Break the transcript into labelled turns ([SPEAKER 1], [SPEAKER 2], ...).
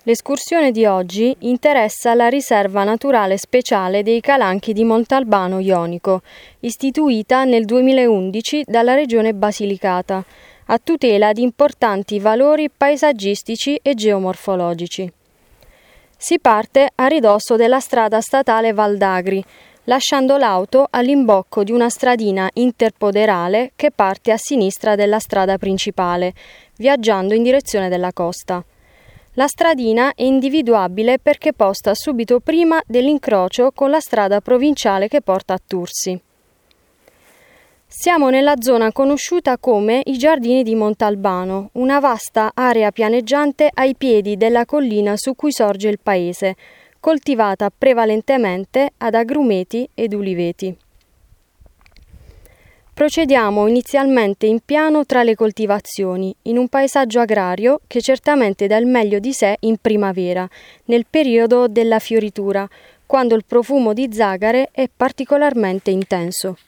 [SPEAKER 1] L'escursione di oggi interessa la riserva naturale speciale dei Calanchi di Montalbano Jonico, istituita nel 2011 dalla Regione Basilicata, a tutela di importanti valori paesaggistici e geomorfologici. Si parte a ridosso della strada statale Val d'Agri, lasciando l'auto all'imbocco di una stradina interpoderale che parte a sinistra della strada principale, viaggiando in direzione della costa. La stradina è individuabile perché posta subito prima dell'incrocio con la strada provinciale che porta a Tursi. Siamo nella zona conosciuta come i Giardini di Montalbano, una vasta area pianeggiante ai piedi della collina su cui sorge il paese, coltivata prevalentemente ad agrumeti ed uliveti. Procediamo inizialmente in piano tra le coltivazioni, in un paesaggio agrario che certamente dà il meglio di sé in primavera, nel periodo della fioritura, quando il profumo di zagare è particolarmente intenso.